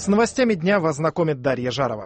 С новостями дня вас знакомит Дарья Жарова.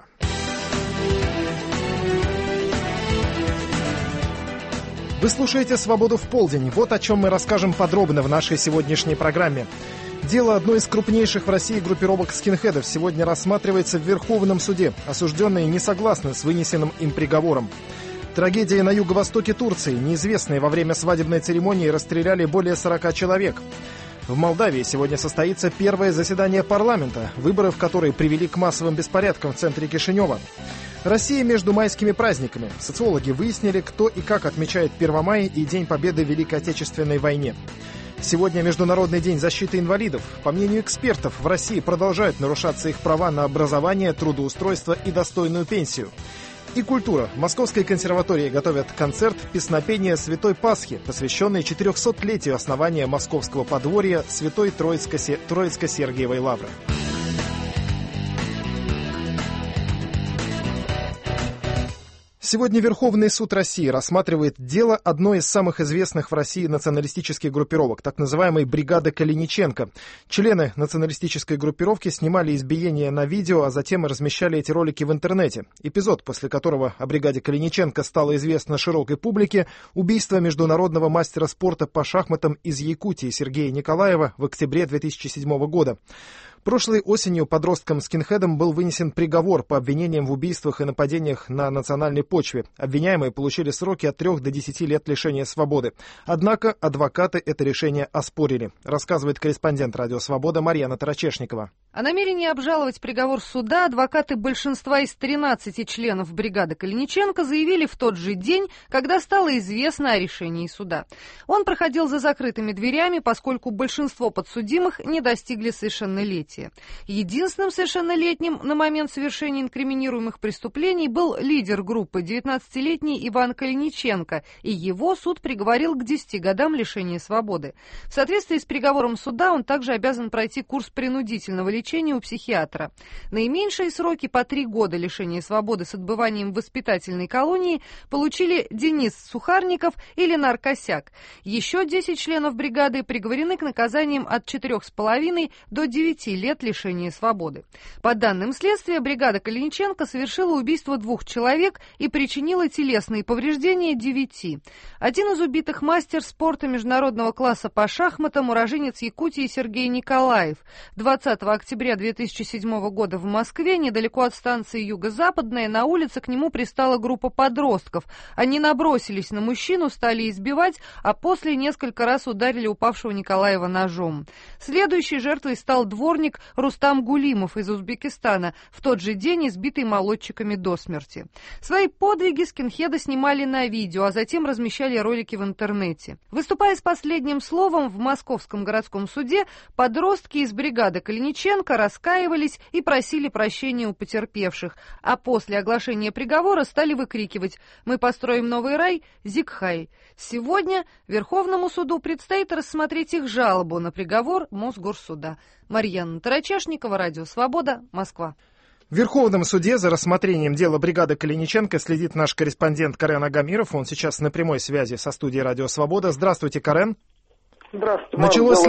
Вы слушаете «Свободу в полдень». Вот о чем мы расскажем подробно в нашей сегодняшней программе. Дело одной из крупнейших в России группировок скинхедов сегодня рассматривается в Верховном суде. Осужденные не согласны с вынесенным им приговором. Трагедия на юго-востоке Турции. Неизвестные во время свадебной церемонии расстреляли более 40 человек. В Молдавии сегодня состоится первое заседание парламента, выборы в которые привели к массовым беспорядкам в центре Кишинева. Россия между майскими праздниками. Социологи выяснили, кто и как отмечает 1 мая и День Победы в Великой Отечественной войне. Сегодня Международный день защиты инвалидов. По мнению экспертов, в России продолжают нарушаться их права на образование, трудоустройство и достойную пенсию. И культура. В Московской консерватории готовят концерт «Песнопение Святой Пасхи», посвященный 400-летию основания московского подворья Святой Троицко-Сергиевой Лавры. Сегодня Верховный суд России рассматривает дело одной из самых известных в России националистических группировок, так называемой бригады Калиниченко. Члены националистической группировки снимали избиения на видео, а затем размещали эти ролики в интернете. Эпизод, после которого о бригаде Калиниченко стало известно широкой публике, убийство международного мастера спорта по шахматам из Якутии Сергея Николаева в октябре 2007 года. Прошлой осенью подросткам-скинхедам был вынесен приговор по обвинениям в убийствах и нападениях на национальной почве. Обвиняемые получили сроки от 3 до 10 лет лишения свободы. Однако адвокаты это решение оспорили, рассказывает корреспондент «Радио Свобода» Марьяна Тарачешникова. О намерении обжаловать приговор суда адвокаты большинства из 13 членов бригады Калиниченко заявили в тот же день, когда стало известно о решении суда. Он проходил за закрытыми дверями, поскольку большинство подсудимых не достигли совершеннолетия. Единственным совершеннолетним на момент совершения инкриминируемых преступлений был лидер группы, 19-летний Иван Калиниченко, и его суд приговорил к 10 годам лишения свободы. В соответствии с приговором суда он также обязан пройти курс принудительного лечения у психиатра. Наименьшие сроки по 3 года лишения свободы с отбыванием в воспитательной колонии получили Денис Сухарников и Ленар Косяк. Еще 10 членов бригады приговорены к наказаниям от 4,5 до 9 лет лишения свободы. По данным следствия, бригада Калиниченко совершила убийство 2 человек и причинила телесные повреждения 9. Один из убитых мастер спорта международного класса по шахматам, уроженец Якутии Сергей Николаев. 20 октября 2007 года в Москве, недалеко от станции Юго-Западная, на улице к нему пристала группа подростков. Они набросились на мужчину, стали избивать, а после несколько раз ударили упавшего Николаева ножом. Следующей жертвой стал дворник Рустам Гулимов из Узбекистана, в тот же день избитый молодчиками до смерти. Свои подвиги скинхеды снимали на видео, а затем размещали ролики в интернете. Выступая с последним словом в Московском городском суде, подростки из бригады Калиниченко раскаивались и просили прощения у потерпевших, а после оглашения приговора стали выкрикивать «Мы построим новый рай, Зигхай». Сегодня Верховному суду предстоит рассмотреть их жалобу на приговор Мосгорсуда. Марьяна Тарачешникова, Радио Свобода, Москва. В Верховном суде за рассмотрением дела бригады Калиниченко следит наш корреспондент Карен Агамиров. Он сейчас на прямой связи со студией Радио Свобода. Здравствуйте, Карен. Здравствуйте. Началось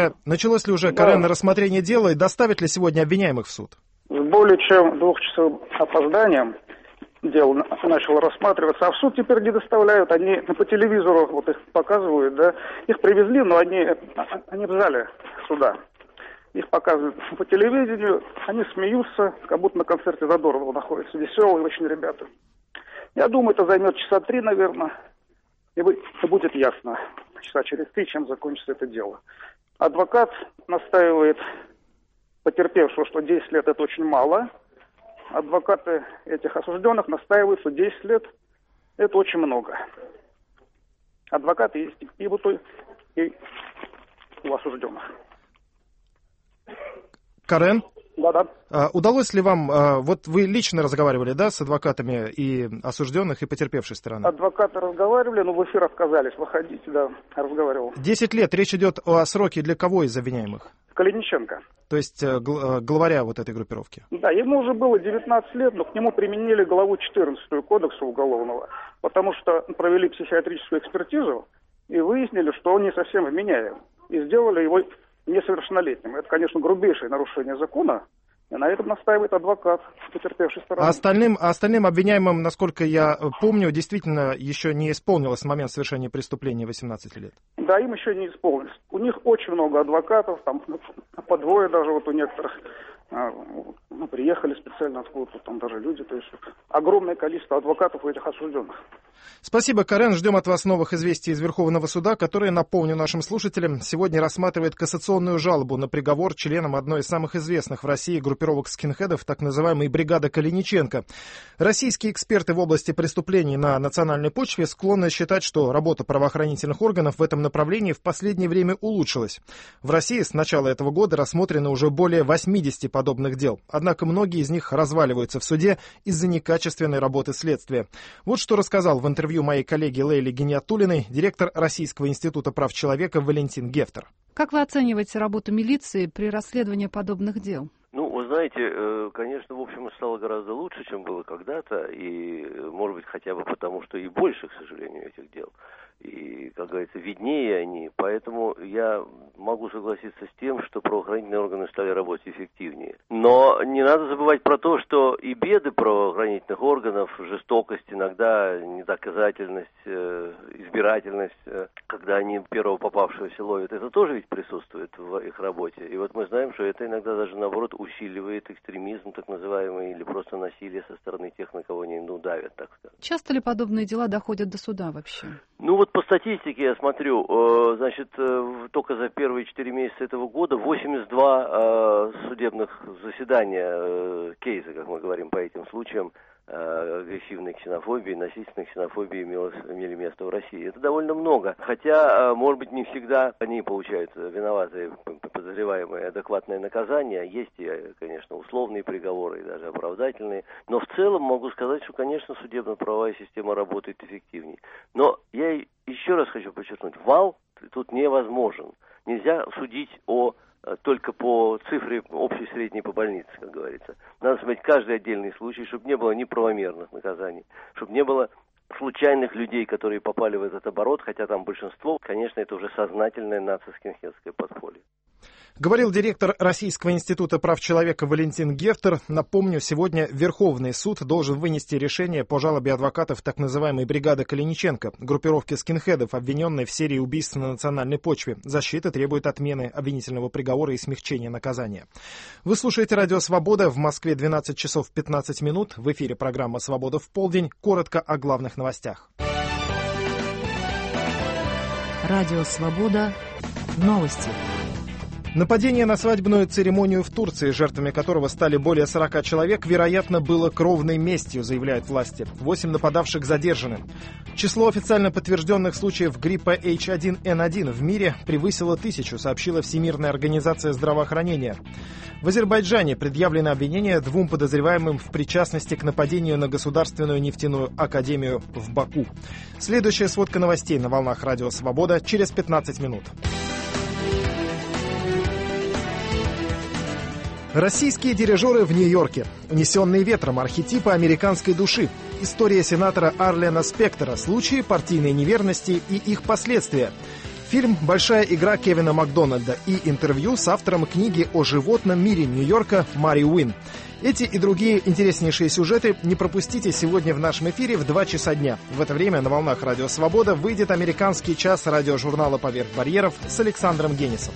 ли уже, Карен, рассмотрение дела и доставят ли сегодня обвиняемых в суд? С более чем 2-часовым опозданием дело начало рассматриваться, а в суд теперь не доставляют. Они по телевизору вот их показывают, да. Их привезли, но они в зале суда. Их показывают по телевидению, они смеются, как будто на концерте Задорнова находятся. Веселые очень ребята. Я думаю, это займет часа 3, наверное, и будет ясно, часа через 3, чем закончится это дело. Адвокат настаивает потерпевшего, что 10 лет это очень мало. Адвокаты этих осужденных настаивают, что 10 лет это очень много. Адвокаты есть и у осужденных. Карен? Да. Удалось ли вам, вот вы лично разговаривали, да, с адвокатами и осужденных, и потерпевшей стороны? Адвокаты разговаривали, но в эфир отказались выходить, да, разговаривал. 10 лет, речь идет о сроке для кого из обвиняемых? Калиниченко. То есть главаря вот этой группировки? Да, ему уже было 19 лет, но к нему применили главу 14 Кодекса уголовного, потому что провели психиатрическую экспертизу и выяснили, что он не совсем вменяем, и сделали его несовершеннолетним. Это, конечно, грубейшее нарушение закона, И на этом настаивает адвокат потерпевшей стороны. А остальным обвиняемым, насколько я помню, действительно еще не исполнилось в момент совершения преступления 18 лет. Да, им еще не исполнилось. У них очень много адвокатов, там по двое даже вот у некоторых. Приехали специально откуда-то, там даже люди, то есть огромное количество адвокатов у этих осужденных. Спасибо, Карен. Ждем от вас новых известий из Верховного суда, которые, напомню нашим слушателям, сегодня рассматривает кассационную жалобу на приговор членам одной из самых известных в России группировок скинхедов, так называемой бригады Калиниченко. Российские эксперты в области преступлений на национальной почве склонны считать, что работа правоохранительных органов в этом направлении в последнее время улучшилась. В России с начала этого года рассмотрено уже более 80 подобных дел. Однако многие из них разваливаются в суде из-за некачественной работы следствия. Вот что рассказал в интервью моей коллеги Лейле Гиниатуллиной директор Российского института прав человека Валентин Гефтер. Как вы оцениваете работу милиции при расследовании подобных дел? Вы знаете, конечно, в общем, стало гораздо лучше, чем было когда-то, и, может быть, хотя бы потому, что и больше, к сожалению, этих дел. И, как говорится, виднее они, поэтому я могу согласиться с тем, что правоохранительные органы стали работать эффективнее. Но не надо забывать про то, что и беды правоохранительных органов, жестокость, иногда недоказательность, избирательность, когда они первого попавшегося ловят, это тоже ведь присутствует в их работе. И вот мы знаем, что это иногда даже, наоборот, усиливает экстремизм, так называемый, или просто насилие со стороны тех, на кого они давят, так сказать. Часто ли подобные дела доходят до суда вообще? По статистике я смотрю, только за первые 4 месяца этого года 82 судебных заседания, кейсы, как мы говорим по этим случаям, агрессивной ксенофобии, насильственной ксенофобии имели место в России. Это довольно много. Хотя, может быть, не всегда они получают виноватые, подозреваемые адекватное наказание. Есть и, конечно, условные приговоры и даже оправдательные. Но в целом могу сказать, что, конечно, судебно-правовая система работает эффективнее. Но я еще раз хочу подчеркнуть, вал тут невозможен. Нельзя судить только по цифре общей средней по больнице, как говорится. Надо смотреть каждый отдельный случай, чтобы не было неправомерных наказаний, чтобы не было случайных людей, которые попали в этот оборот, хотя там большинство, конечно, это уже сознательное нацистско-скинхедское подполье. Говорил директор Российского института прав человека Валентин Гефтер. Напомню, сегодня Верховный суд должен вынести решение по жалобе адвокатов так называемой бригады Калиниченко, группировки скинхедов, обвиненной в серии убийств на национальной почве. Защита требует отмены обвинительного приговора и смягчения наказания. Вы слушаете «Радио Свобода». В Москве 12 часов 15 минут. В эфире программа «Свобода в полдень». Коротко о главных новостях. Радио Свобода. Новости. Нападение на свадебную церемонию в Турции, жертвами которого стали более 40 человек, вероятно, было кровной местью, заявляют власти. 8 нападавших задержаны. Число официально подтвержденных случаев гриппа H1N1 в мире превысило 1000, сообщила Всемирная организация здравоохранения. В Азербайджане предъявлено обвинение 2 подозреваемым в причастности к нападению на Государственную нефтяную академию в Баку. Следующая сводка новостей на волнах «Радио Свобода» через 15 минут. Российские дирижеры в Нью-Йорке. Унесенные ветром архетипы американской души. История сенатора Арлена Спектора, случаи партийной неверности и их последствия. Фильм «Большая игра» Кевина Макдональда и интервью с автором книги о животном мире Нью-Йорка Мари Уин. Эти и другие интереснейшие сюжеты не пропустите сегодня в нашем эфире в 2 часа дня. В это время на волнах «Радио Свобода» выйдет американский час радиожурнала «Поверх барьеров» с Александром Генисом.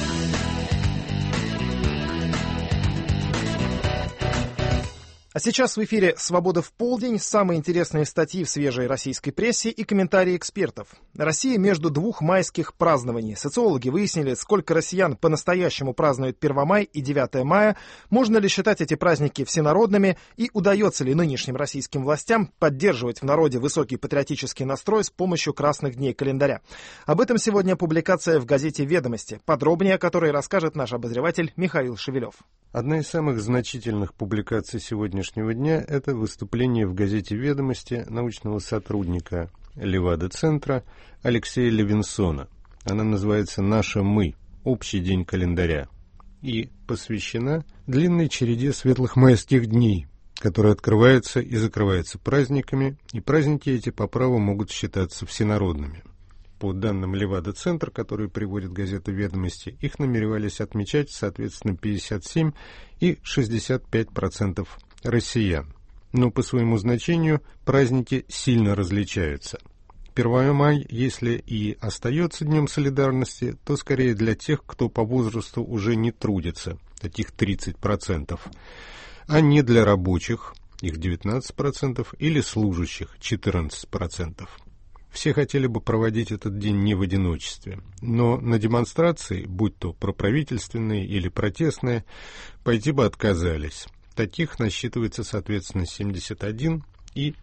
А сейчас в эфире «Свобода в полдень», самые интересные статьи в свежей российской прессе и комментарии экспертов. Россия между 2 майских празднований. Социологи выяснили, сколько россиян по-настоящему празднуют 1 мая и 9 мая, можно ли считать эти праздники всенародными и удается ли нынешним российским властям поддерживать в народе высокий патриотический настрой с помощью красных дней календаря. Об этом сегодня публикация в газете «Ведомости», подробнее о которой расскажет наш обозреватель Михаил Шевелев. Одна из самых значительных публикаций сегодняшнего дня – это выступление в газете «Ведомости» научного сотрудника Левада-центра Алексея Левинсона. Она называется «Наша мы. Общий день календаря» и посвящена длинной череде светлых майских дней, которые открываются и закрываются праздниками, и праздники эти по праву могут считаться всенародными. по данным Левада-центр, которые приводит газета «Ведомости», их намеревались отмечать, соответственно, 57 и 65% россиян. Но по своему значению праздники сильно различаются. 1 мая, если и остается Днем солидарности, то скорее для тех, кто по возрасту уже не трудится, таких 30%, а не для рабочих, их 19%, или служащих, 14%. Все хотели бы проводить этот день не в одиночестве, но на демонстрации, будь то проправительственные или протестные, пойти бы отказались. Таких насчитывается, соответственно, 71 и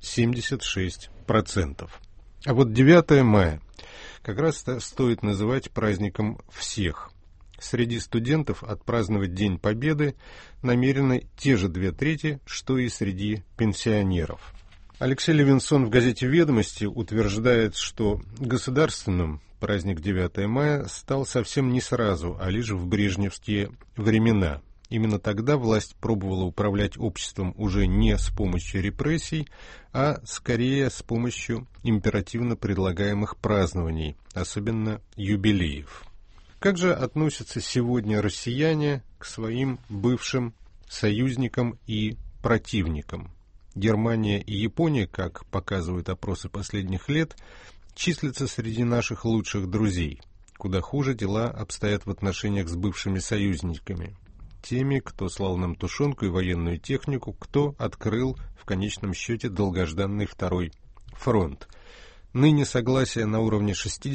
76%. А вот 9 мая как раз стоит называть праздником всех. Среди студентов отпраздновать День Победы намерены те же 2/3, что и среди пенсионеров. Алексей Левинсон в газете «Ведомости» утверждает, что государственным праздник 9 мая стал совсем не сразу, а лишь в брежневские времена. Именно тогда власть пробовала управлять обществом уже не с помощью репрессий, а скорее с помощью императивно предлагаемых празднований, особенно юбилеев. Как же относятся сегодня россияне к своим бывшим союзникам и противникам? Германия и Япония, как показывают опросы последних лет, числятся среди наших лучших друзей. Куда хуже дела обстоят в отношениях с бывшими союзниками. Теми, кто слал нам тушенку и военную технику, кто открыл, в конечном счете, долгожданный второй фронт. Ныне согласие на уровне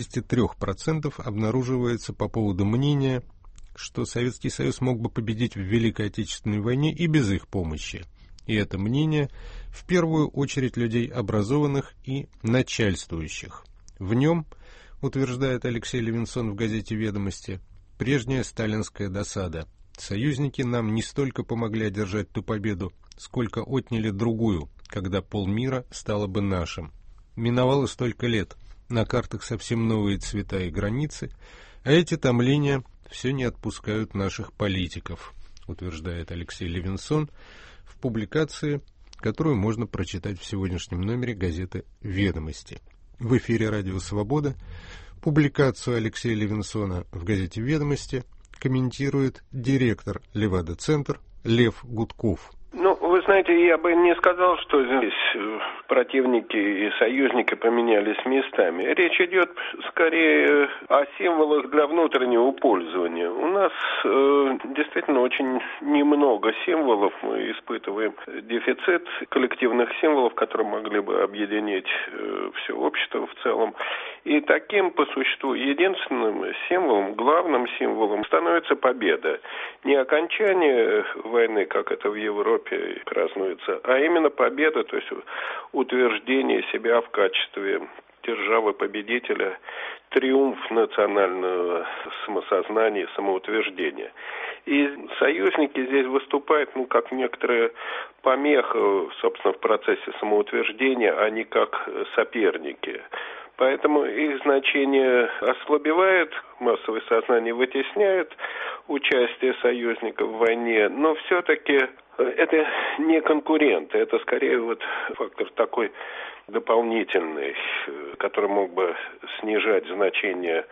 63% обнаруживается по поводу мнения, что Советский Союз мог бы победить в Великой Отечественной войне и без их помощи. И это мнение в первую очередь людей образованных и начальствующих. В нем, утверждает Алексей Левинсон в газете «Ведомости», прежняя сталинская досада. Союзники нам не столько помогли одержать ту победу, сколько отняли другую, когда полмира стало бы нашим. Миновало столько лет, на картах совсем новые цвета и границы, а эти томления все не отпускают наших политиков, утверждает Алексей Левинсон в публикации, которую можно прочитать в сегодняшнем номере газеты «Ведомости». В эфире «Радио Свобода» публикацию Алексея Левинсона в газете «Ведомости» комментирует директор Левада-центр Лев Гудков. Вы знаете, я бы не сказал, что здесь противники и союзники поменялись местами. Речь идет скорее о символах для внутреннего пользования. У нас действительно очень немного символов. Мы испытываем дефицит коллективных символов, которые могли бы объединить все общество в целом. И таким, по существу, единственным символом, главным символом становится победа. Не окончание войны, как это в Европе празднуется, а именно победа, то есть утверждение себя в качестве державы-победителя, триумф национального самосознания, самоутверждения. И союзники здесь выступают, как некоторая помеха, собственно, в процессе самоутверждения, а не как соперники. Поэтому их значение ослабевает, массовое сознание вытесняет участие союзников в войне, но все-таки это не конкуренты, это скорее фактор такой дополнительный, который мог бы снижать значение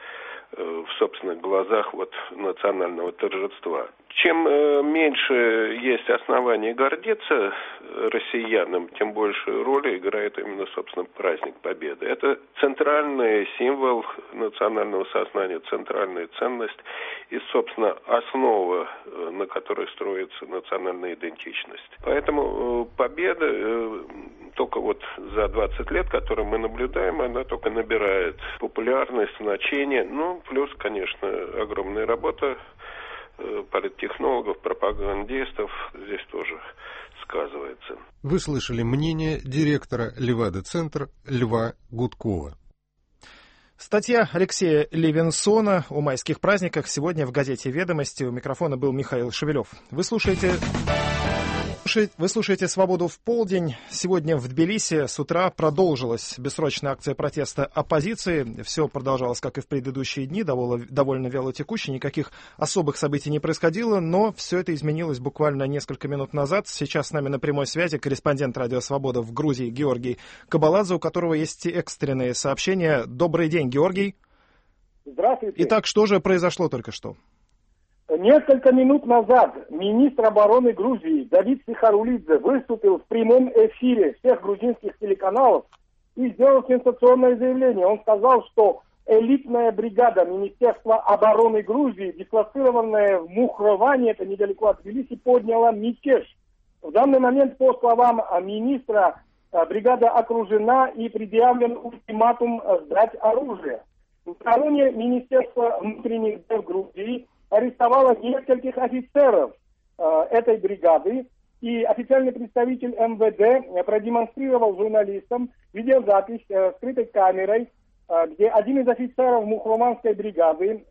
в собственных глазах национального торжества. Чем меньше есть оснований гордиться россиянам, тем больше роли играет именно, собственно, праздник Победы. Это центральный символ национального сознания, центральная ценность и, собственно, основа, на которой строится национальная идентичность. Поэтому победа только за 20 лет, которые мы наблюдаем, она только набирает популярность, значение. Плюс, конечно, огромная работа политтехнологов, пропагандистов здесь тоже сказывается. Вы слышали мнение директора Левада-центр Льва Гудкова. Статья Алексея Левинсона о майских праздниках сегодня в газете «Ведомости». У микрофона был Михаил Шевелев. Вы слушаете Вы слушаете «Свободу в полдень». Сегодня в Тбилиси с утра продолжилась бессрочная акция протеста оппозиции. Все продолжалось, как и в предыдущие дни, довольно вялотекуще. Никаких особых событий не происходило, но все это изменилось буквально несколько минут назад. Сейчас с нами на прямой связи корреспондент «Радио Свобода» в Грузии Георгий Кабаладзе, у которого есть экстренные сообщения. Добрый день, Георгий. Здравствуйте. Итак, что же произошло только что? Несколько минут назад министр обороны Грузии Давид Сихарулидзе выступил в прямом эфире всех грузинских телеканалов и сделал сенсационное заявление. Он сказал, что элитная бригада Министерства обороны Грузии, дислоцированная в Мухроване, это недалеко от Тбилиси, подняла мятеж. В данный момент, по словам министра, бригада окружена и предъявлен ультиматум сдать оружие. Накануне Министерства внутренних дел Грузии арестовала нескольких офицеров этой бригады, и официальный представитель МВД продемонстрировал журналистам видеозапись скрытой камерой, где один из офицеров Мухроманской бригады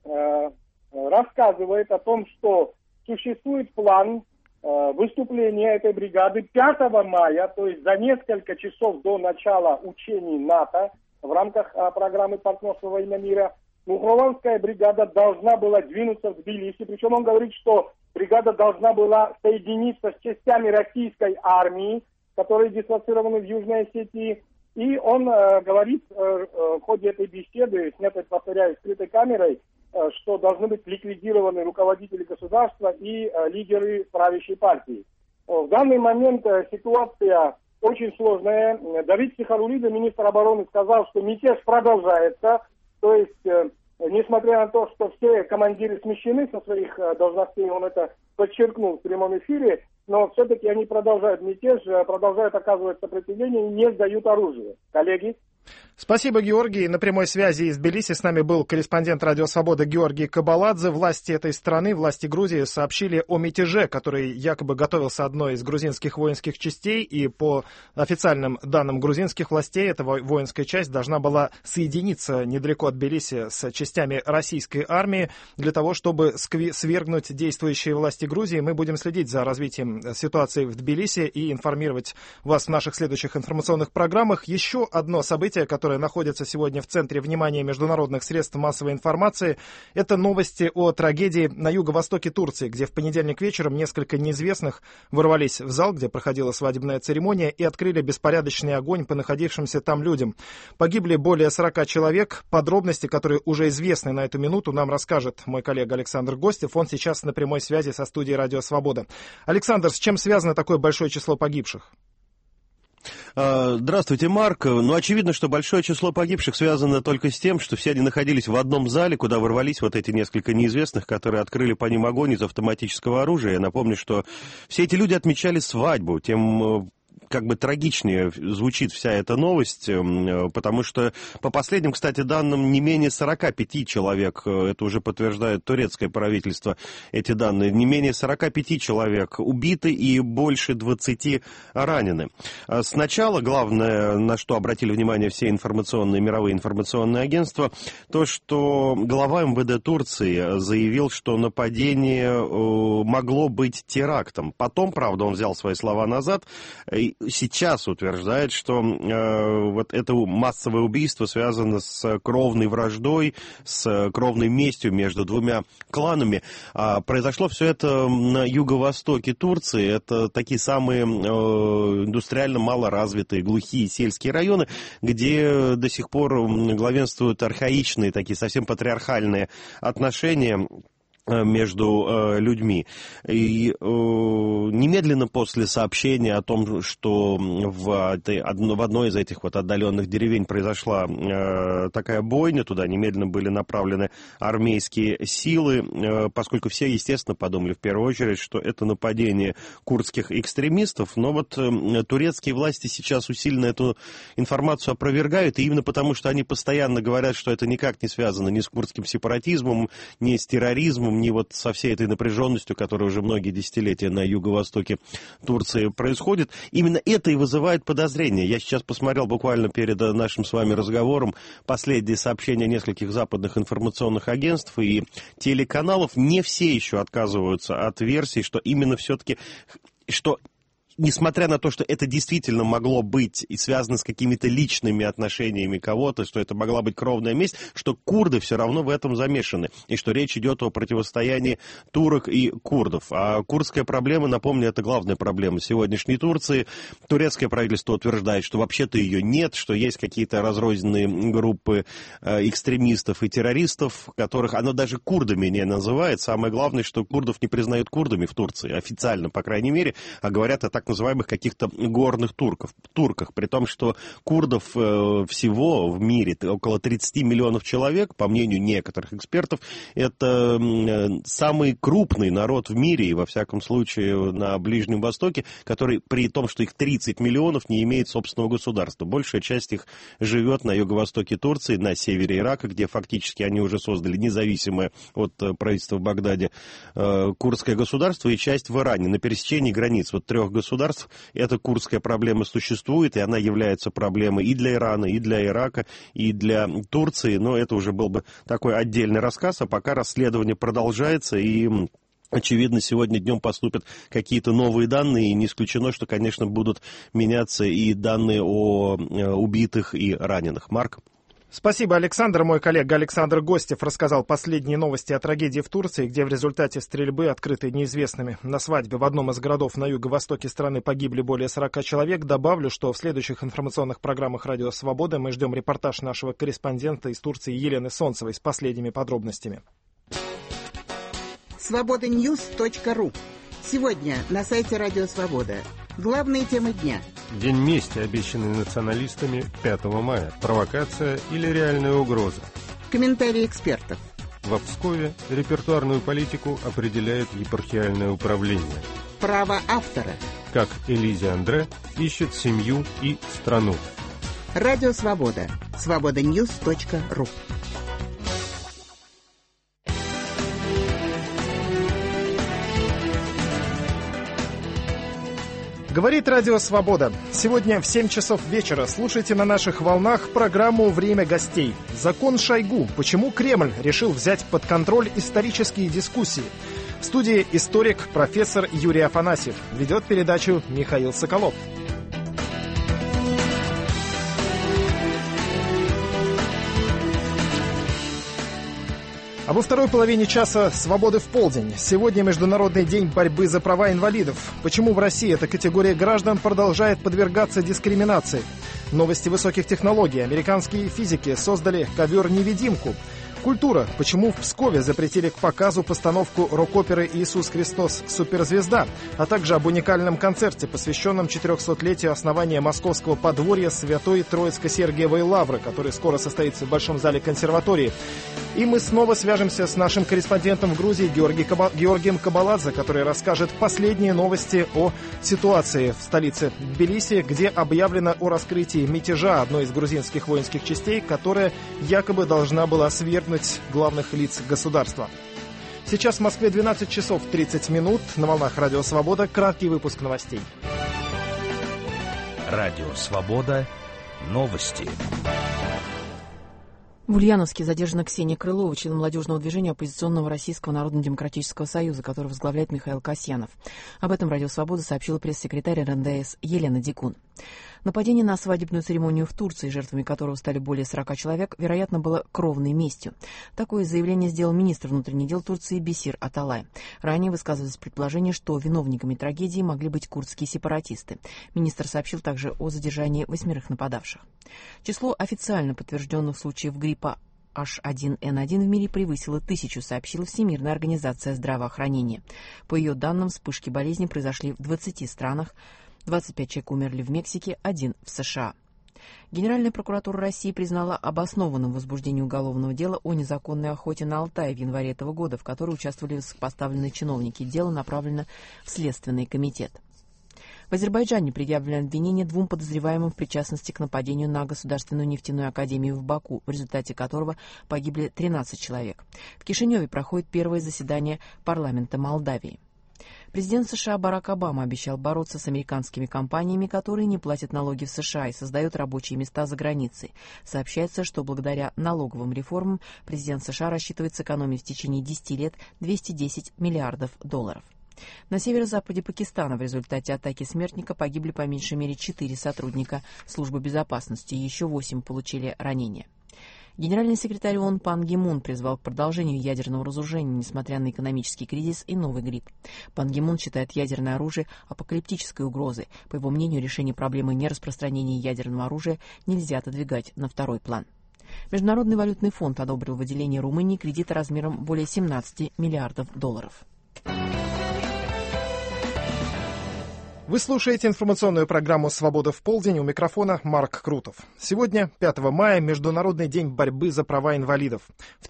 рассказывает о том, что существует план выступления этой бригады 5 мая, то есть за несколько часов до начала учений НАТО в рамках программы партнерства во имя мира. Мухрованская бригада должна была двинуться в Тбилиси, причем он говорит, что бригада должна была соединиться с частями российской армии, которые дислоцированы в Южной Осетии. И он говорит в ходе этой беседы, снятой, повторяю, скрытой камерой, что должны быть ликвидированы руководители государства и лидеры правящей партии. В данный момент ситуация очень сложная. Давид Сихарулидзе, министр обороны, сказал, что мятеж продолжается. То есть, несмотря на то, что все командиры смещены со своих должностей, он это подчеркнул в прямом эфире, но все-таки они продолжают мятеж, продолжают оказывать сопротивление и не сдают оружие. Коллеги? Спасибо, Георгий. На прямой связи из Тбилиси с нами был корреспондент «Радио Свобода» Георгий Кабаладзе. Власти этой страны, власти Грузии, сообщили о мятеже, который якобы готовился одной из грузинских воинских частей, и по официальным данным грузинских властей, эта воинская часть должна была соединиться недалеко от Тбилиси с частями российской армии для того, чтобы свергнуть действующие власти Грузии. Мы будем следить за развитием ситуации в Тбилиси и информировать вас в наших следующих информационных программах. Еще одно событие, которое находится сегодня в центре внимания международных средств массовой информации, это новости о трагедии на юго-востоке Турции, где в понедельник вечером несколько неизвестных ворвались в зал, где проходила свадебная церемония, и открыли беспорядочный огонь по находившимся там людям. Погибли более 40 человек. Подробности, которые уже известны на эту минуту, нам расскажет мой коллега Александр Гостев. Он сейчас на прямой связи со студией «Радио Свобода». Александр, с чем связано такое большое число погибших? Здравствуйте, Марк. Ну, очевидно, что большое число погибших связано только с тем, что все они находились в одном зале, куда ворвались вот эти несколько неизвестных, которые открыли по ним огонь из автоматического оружия. Я напомню, что все эти люди отмечали свадьбу, тем как бы трагичнее звучит вся эта новость, потому что, по последним, кстати, данным, не менее 45 человек, это уже подтверждает турецкое правительство, эти данные, не менее 45 человек убиты и больше 20 ранены. Сначала, главное, на что обратили внимание все мировые информационные агентства, то, что глава МВД Турции заявил, что нападение могло быть терактом. Потом, правда, он взял свои слова назад, сейчас утверждает, что вот это массовое убийство связано с кровной враждой, с кровной местью между двумя кланами. Произошло все это на юго-востоке Турции. Это такие самые индустриально малоразвитые, глухие сельские районы, где до сих пор главенствуют архаичные, такие совсем патриархальные отношения между людьми. И немедленно после сообщения о том, что в одной из этих вот отдаленных деревень произошла такая бойня, туда немедленно были направлены армейские силы, поскольку все, естественно, подумали в первую очередь, что это нападение курдских экстремистов, но вот турецкие власти сейчас усиленно эту информацию опровергают, и именно потому, что они постоянно говорят, что это никак не связано ни с курдским сепаратизмом, ни с терроризмом, ни вот со всей этой напряженностью, которая уже многие десятилетия на юго-востоке Турции происходит. Именно это и вызывает подозрения. Я сейчас посмотрел буквально перед нашим с вами разговором последние сообщения нескольких западных информационных агентств и телеканалов. Не все еще отказываются от версии, что именно все-таки что несмотря на то, что это действительно могло быть и связано с какими-то личными отношениями кого-то, что это могла быть кровная месть, что курды все равно в этом замешаны, и что речь идет о противостоянии турок и курдов. А курдская проблема, напомню, это главная проблема сегодняшней Турции. Турецкое правительство утверждает, что вообще-то ее нет, что есть какие-то разрозненные группы экстремистов и террористов, которых оно даже курдами не называет. Самое главное, что курдов не признают курдами в Турции, официально, по крайней мере, а говорят о так называемых каких-то горных турках, при том, что курдов всего в мире около 30 миллионов человек, по мнению некоторых экспертов, это самый крупный народ в мире, и во всяком случае на Ближнем Востоке, который при том, что их 30 миллионов, не имеет собственного государства. Большая часть их живет на юго-востоке Турции, на севере Ирака, где фактически они уже создали независимое от правительства в Багдаде курдское государство, и часть в Иране, на пересечении границ вот трех государств. Эта курдская проблема существует, и она является проблемой и для Ирана, и для Ирака, и для Турции, но это уже был бы такой отдельный рассказ, а пока расследование продолжается, и очевидно, сегодня днем поступят какие-то новые данные, и не исключено, что, конечно, будут меняться и данные о убитых и раненых. Марк? Спасибо, Александр. Мой коллега Александр Гостев рассказал последние новости о трагедии в Турции, где в результате стрельбы, открытой неизвестными на свадьбе в одном из городов на юго-востоке страны, погибли более 40 человек. Добавлю, что в следующих информационных программах «Радио Свобода» мы ждем репортаж нашего корреспондента из Турции Елены Солнцевой с последними подробностями. Свободаньюз.ру. Сегодня на сайте «Радио Свобода». Главные темы дня. День мести, обещанный националистами 5 мая. Провокация или реальная угроза? Комментарии экспертов. В Пскове репертуарную политику определяет епархиальное управление. Право автора. Как Элизе Андре ищет семью и страну. Радио Свобода. Свободаньюз.ру. Говорит Радио Свобода. Сегодня в 7 часов вечера слушайте на наших волнах программу «Время гостей». Закон Шойгу. Почему Кремль решил взять под контроль исторические дискуссии? В студии историк, профессор Юрий Афанасьев. Ведет передачу Михаил Соколов. А во второй половине часа «Свободы в полдень». Сегодня Международный день борьбы за права инвалидов. Почему в России эта категория граждан продолжает подвергаться дискриминации? Новости высоких технологий. Американские физики создали ковер-невидимку. Культура. Почему в Пскове запретили к показу постановку рок-оперы «Иисус Христос. Суперзвезда», а также об уникальном концерте, посвященном 400-летию основания московского подворья Святой Троицко-Сергиевой Лавры, который скоро состоится в Большом зале консерватории. И мы снова свяжемся с нашим корреспондентом в Грузии Георгием Кабаладзе, который расскажет последние новости о ситуации в столице Тбилиси, где объявлено о раскрытии мятежа одной из грузинских воинских частей, которая якобы должна была свергнуть главных лиц государства. Сейчас в Москве 12 часов 30 минут. На волнах Радио Свобода краткий выпуск новостей. Радио Свобода. Новости. В Ульяновске задержана Ксения Крылова, член молодежного движения оппозиционного Российского Народно-демократического союза, который возглавляет Михаил Касьянов. Об этом Радио Свобода сообщила пресс-секретарь РНДС Елена Дикун. Нападение на свадебную церемонию в Турции, жертвами которого стали более 40 человек, вероятно, было кровной местью. Такое заявление сделал министр внутренних дел Турции Бесир Аталай. Ранее высказывалось предположение, что виновниками трагедии могли быть курдские сепаратисты. Министр сообщил также о задержании 8 нападавших. Число официально подтвержденных случаев гриппа H1N1 в мире превысило 1000, сообщила Всемирная организация здравоохранения. По ее данным, вспышки болезни произошли в 20 странах, 25 человек умерли в Мексике, 1 в США. Генеральная прокуратура России признала обоснованным возбуждение уголовного дела о незаконной охоте на Алтае в январе этого года, в которой участвовали высокопоставленные чиновники. Дело направлено в Следственный комитет. В Азербайджане предъявлено обвинение 2 подозреваемым в причастности к нападению на Государственную нефтяную академию в Баку, в результате которого погибли 13 человек. В Кишиневе проходит первое заседание парламента Молдавии. Президент США Барак Обама обещал бороться с американскими компаниями, которые не платят налоги в США и создают рабочие места за границей. Сообщается, что благодаря налоговым реформам президент США рассчитывает сэкономить в течение 10 лет $210 миллиардов. На северо-западе Пакистана в результате атаки смертника погибли по меньшей мере 4 сотрудника службы безопасности, и еще 8 получили ранения. Генеральный секретарь ООН Пан Ги Мун призвал к продолжению ядерного разоружения, несмотря на экономический кризис и новый грипп. Пан Ги Мун считает ядерное оружие апокалиптической угрозой. По его мнению, решение проблемы нераспространения ядерного оружия нельзя отодвигать на второй план. Международный валютный фонд одобрил выделение Румынии кредита размером более 17 миллиардов долларов. Вы слушаете информационную программу «Свобода в полдень», у микрофона Марк Крутов. Сегодня, 5 мая, Международный день борьбы за права инвалидов. В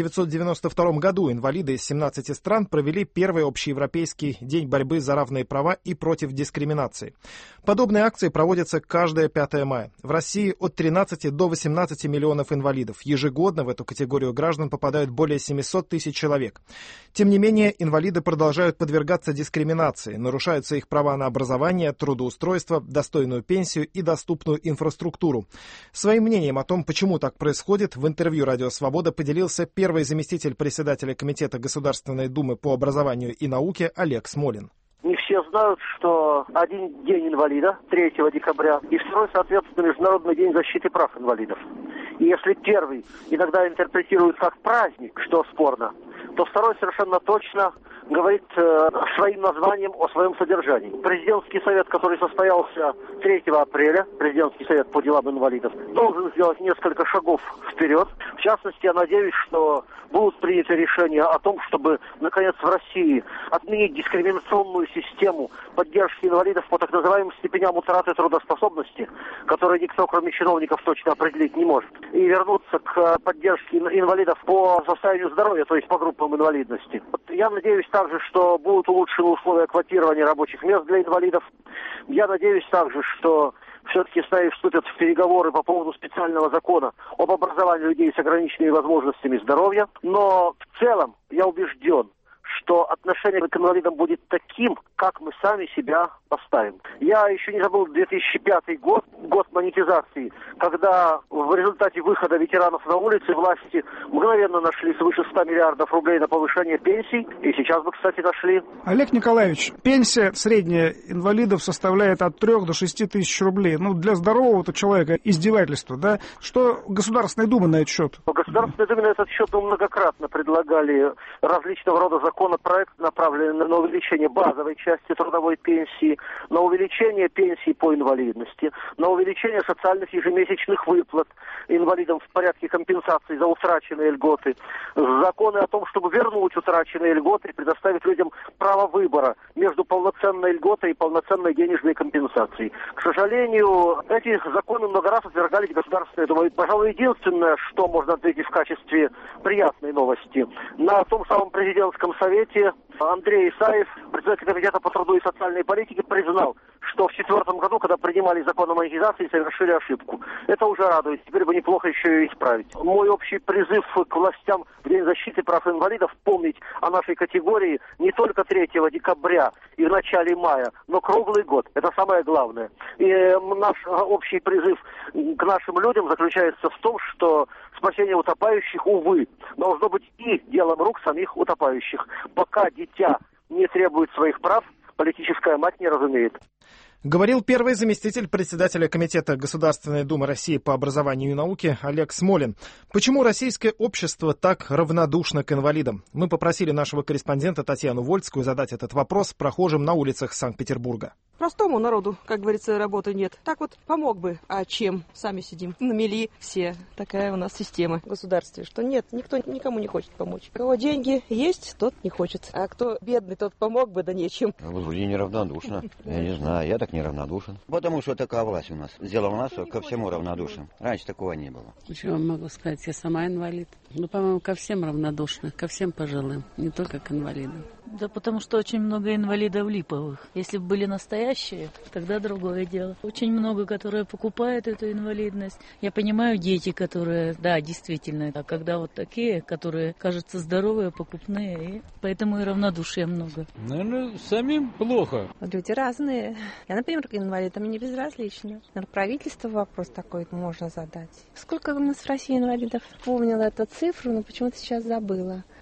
1992 году инвалиды из 17 стран провели первый общеевропейский день борьбы за равные права и против дискриминации. Подобные акции проводятся каждое 5 мая. В России от 13 до 18 миллионов инвалидов. Ежегодно в эту категорию граждан попадают более 700 тысяч человек. Тем не менее, инвалиды продолжают подвергаться дискриминации, нарушаются их права на образование, трудоустройство, достойную пенсию и доступную инфраструктуру. Своим мнением о том, почему так происходит, в интервью «Радио Свобода» поделился первый заместитель председателя Комитета Государственной Думы по образованию и науке Олег Смолин. Не все знают, что один день инвалида, 3 декабря, и второй, соответственно, Международный день защиты прав инвалидов. И если первый иногда интерпретируют как праздник, что спорно, то второй совершенно точно говорит своим названием о своем содержании. Президентский совет, который состоялся 3 апреля, президентский совет по делам инвалидов, должен сделать несколько шагов вперед. В частности, я надеюсь, что будут приняты решения о том, чтобы, наконец, в России отменить дискриминационную систему поддержки инвалидов по так называемым степеням утраты трудоспособности, которые никто, кроме чиновников, точно определить не может, и вернуться к поддержке инвалидов по состоянию здоровья, то есть по группам инвалидности. Я надеюсь также, что будут улучшены условия квотирования рабочих мест для инвалидов. Я надеюсь также, что все-таки с нами вступят в переговоры по поводу специального закона об образовании людей с ограниченными возможностями здоровья. Но в целом я убежден, что отношение к инвалидам будет таким, как мы сами себя поставим. Я еще не забыл 2005 год, год монетизации, когда в результате выхода ветеранов на улицы власти мгновенно нашли свыше 100 миллиардов рублей на повышение пенсий. И сейчас бы, кстати, нашли. Олег Николаевич, пенсия средняя инвалидов составляет от 3 до 6 тысяч рублей. Ну, для здорового-то человека издевательство, да? Что Государственная Дума на этот счет? В Государственной Думе на этот счет многократно предлагали различного рода законопроект, направленный на увеличение базовой части трудовой пенсии, на увеличение пенсий по инвалидности, на увеличение социальных ежемесячных выплат инвалидам в порядке компенсации за утраченные льготы, законы о том, чтобы вернуть утраченные льготы и предоставить людям право выбора между полноценной льготой и полноценной денежной компенсацией. К сожалению, эти законы много раз отвергались Государственной Думой. Пожалуй, единственное, что можно ответить в качестве приятной новости, на том самом президентском совете Андрей Исаев, председатель Комитета по труду и социальной политике, признал, что в 2004 году, когда принимали закон о монетизации, совершили ошибку. Это уже радует. Теперь бы неплохо еще ее исправить. Мой общий призыв к властям в День защиты прав инвалидов помнить о нашей категории не только 3 декабря и в начале мая, но круглый год. Это самое главное. И наш общий призыв к нашим людям заключается в том, что спасение утопающих, увы, должно быть и делом рук самих утопающих. Пока дитя не требует своих прав, политическая мать не разумеет. Говорил первый заместитель председателя Комитета Государственной Думы России по образованию и науке Олег Смолин. Почему российское общество так равнодушно к инвалидам? Мы попросили нашего корреспондента Татьяну Вольскую задать этот вопрос прохожим на улицах Санкт-Петербурга. Простому народу, как говорится, работы нет. Так вот помог бы. А чем? Сами сидим на мели все. Такая у нас система в государстве, что нет, никто никому не хочет помочь. У кого деньги есть, тот не хочет. А кто бедный, тот помог бы, да нечем. Вроде неравнодушно. Я не знаю, я так неравнодушен. Потому что такая власть у нас. Сделала нас ко всему равнодушным. Раньше такого не было. Ничего могу сказать, я сама инвалид. Ну, по-моему, ко всем равнодушны, ко всем пожилым, не только к инвалидам. Да потому что очень много инвалидов липовых. Если бы были настоящие, тогда другое дело. Очень много, которые покупают эту инвалидность. Я понимаю, дети, которые, да, действительно, а когда вот такие, которые, кажется, здоровые, покупные, и поэтому и равнодушия много. Наверное, самим плохо. Люди разные. Я, например, к инвалидам не безразлична. Наверное, правительству вопрос такой можно задать. Сколько у нас в России инвалидов? Помнила эту цифру, но почему-то сейчас забыла.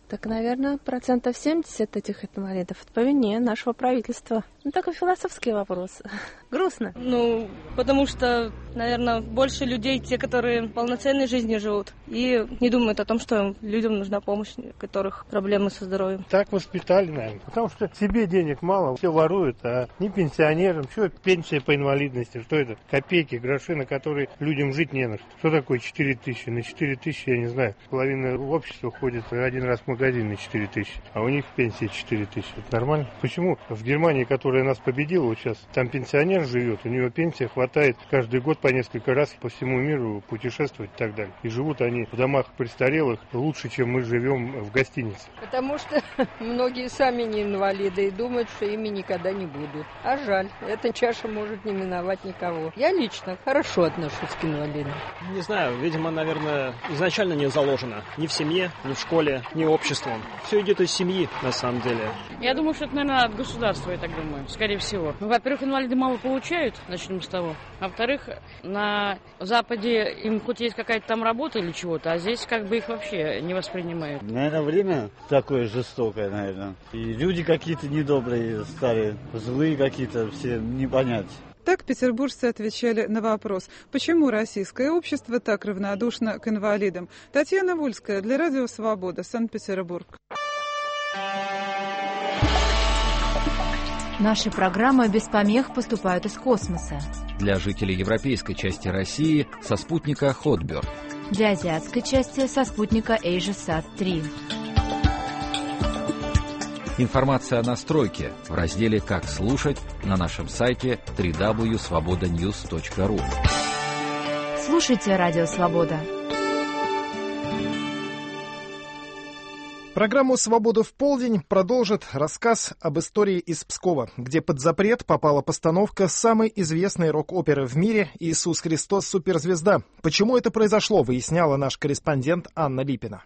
Так, наверное, 70% этих инвалидов по вине нашего правительства. Такой философский вопрос. Грустно. Потому что, наверное, больше людей, те, которые полноценной жизнью живут, и не думают о том, что людям нужна помощь, у которых проблемы со здоровьем. Так воспитали, наверное. Потому что себе денег мало, все воруют, а не пенсионерам. Что пенсия по инвалидности? Что это? Копейки, гроши, на которые людям жить не на что. Что такое 4 тысячи? На 4 тысячи, я не знаю, половина общества ходит один раз в магазин на 4 тысячи, а у них пенсия 4 тысячи. Это нормально? Почему в Германии, которая нас победила, вот сейчас там пенсионер живет, у него пенсия хватает каждый год по несколько раз по всему миру путешествовать и так далее. И живут они в домах престарелых лучше, чем мы живем в гостинице. Потому что многие сами не инвалиды и думают, что ими никогда не будут. А жаль, эта чаша может не миновать никого. Я лично хорошо отношусь к инвалидам. Не знаю, видимо, наверное, изначально не заложено. Ни в семье, ни в школе, ни обществом. Все идет из семьи, на самом деле. Я думаю, что это, наверное, от государства, я так думаю, скорее всего. Во-первых, инвалиды мало получают, начнем с того. А во-вторых, на Западе им хоть есть какая-то там работа или чего-то, а здесь как бы их вообще не воспринимают. Наверное, время такое жестокое, наверное. И люди какие-то недобрые стали, злые какие-то, все непонятные. Так петербуржцы отвечали на вопрос, почему российское общество так равнодушно к инвалидам. Татьяна Вольская для Радио Свобода, Санкт-Петербург. Наши программы без помех поступают из космоса. Для жителей европейской части России со спутника Hotbird. Для азиатской части со спутника AsiaSat-3. Информация о настройке в разделе «Как слушать» на нашем сайте www.svobodanews.ru. Слушайте Радио Свобода. Программу «Свобода в полдень» продолжит рассказ об истории из Пскова, где под запрет попала постановка самой известной рок-оперы в мире «Иисус Христос. Суперзвезда». Почему это произошло, выясняла наш корреспондент Анна Липина.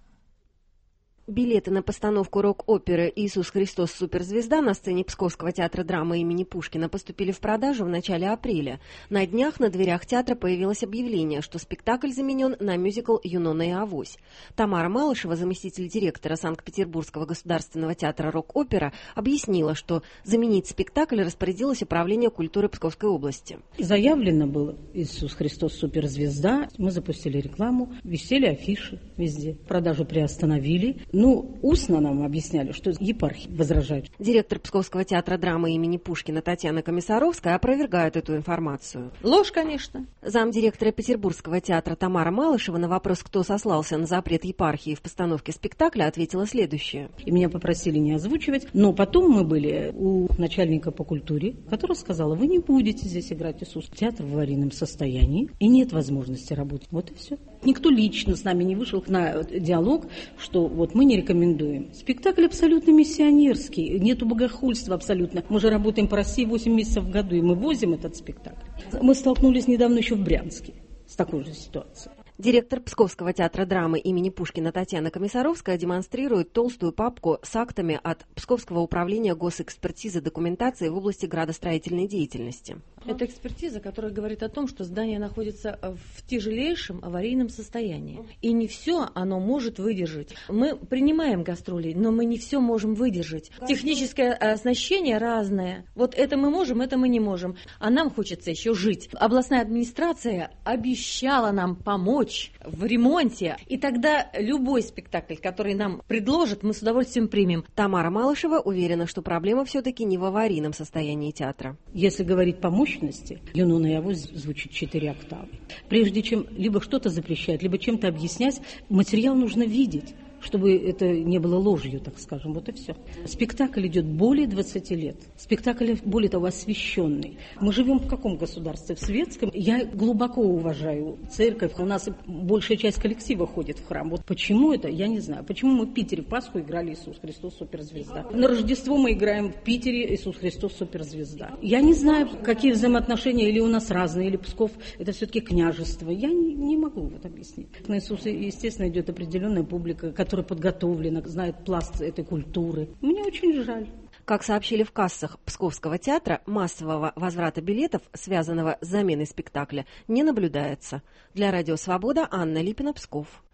Билеты на постановку рок-оперы «Иисус Христос. Суперзвезда» на сцене Псковского театра драмы имени Пушкина поступили в продажу в начале апреля. На днях на дверях театра появилось объявление, что спектакль заменен на мюзикл «Юнона и Авось». Тамара Малышева, заместитель директора Санкт-Петербургского государственного театра «Рок-опера», объяснила, что заменить спектакль распорядилось Управление культуры Псковской области. Заявлено было «Иисус Христос. Суперзвезда». Мы запустили рекламу, висели афиши везде. Продажу приостановили. Устно нам объясняли, что епархи возражают. Директор Псковского театра драмы имени Пушкина Татьяна Комиссаровская опровергает эту информацию. Ложь, конечно. Замдиректора Петербургского театра Тамара Малышева на вопрос, кто сослался на запрет епархии в постановке спектакля, ответила следующее. И меня попросили не озвучивать, но потом мы были у начальника по культуре, который сказал: вы не будете здесь играть Иисус. Театр в аварийном состоянии, и нет возможности работать. Вот и все. Никто лично с нами не вышел на диалог, что вот мы не рекомендуем. Спектакль абсолютно миссионерский, нету богохульства абсолютно. Мы же работаем по России 8 месяцев в году, и мы возим этот спектакль. Мы столкнулись недавно еще в Брянске с такой же ситуацией. Директор Псковского театра драмы имени Пушкина Татьяна Комиссаровская демонстрирует толстую папку с актами от Псковского управления госэкспертизы документации в области градостроительной деятельности. Это экспертиза, которая говорит о том, что здание находится в тяжелейшем аварийном состоянии. И не все оно может выдержать. Мы принимаем гастроли, но мы не все можем выдержать. Техническое оснащение разное. Вот это мы можем, это мы не можем. А нам хочется еще жить. Областная администрация обещала нам помочь в ремонте. И тогда любой спектакль, который нам предложат, мы с удовольствием примем. Тамара Малышева уверена, что проблема все-таки не в аварийном состоянии театра. Если говорить по мощности, «Юнона и Авось» звучит 4 октавы. Прежде чем либо что-то запрещать, либо чем-то объяснять, материал нужно видеть, чтобы это не было ложью, так скажем. Вот и все. Спектакль идет более 20 лет. Спектакль, более того, освященный. Мы живем в каком государстве? В светском. Я глубоко уважаю церковь. У нас большая часть коллектива ходит в храм. Вот почему это, я не знаю. Почему мы в Питере в Пасху играли «Иисус Христос. Суперзвезда». На Рождество мы играем в Питере «Иисус Христос. Суперзвезда». Я не знаю, какие взаимоотношения, или у нас разные, или Псков это все-таки княжество. Я не могу это объяснить. На Иисуса, естественно, идет определенная публика, которая подготовлена, знает пласт этой культуры. Мне очень жаль. Как сообщили в кассах Псковского театра, массового возврата билетов, связанного с заменой спектакля, не наблюдается. Для Радио Свобода Анна Липина, Псков.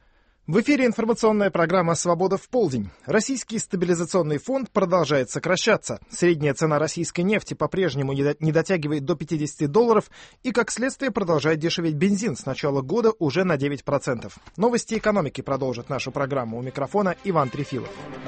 В эфире информационная программа «Свобода в полдень». Российский стабилизационный фонд продолжает сокращаться. Средняя цена российской нефти по-прежнему не дотягивает до $50, и, как следствие, продолжает дешеветь бензин с начала года уже на 9%. Новости экономики продолжат нашу программу. У микрофона Иван Трефилов.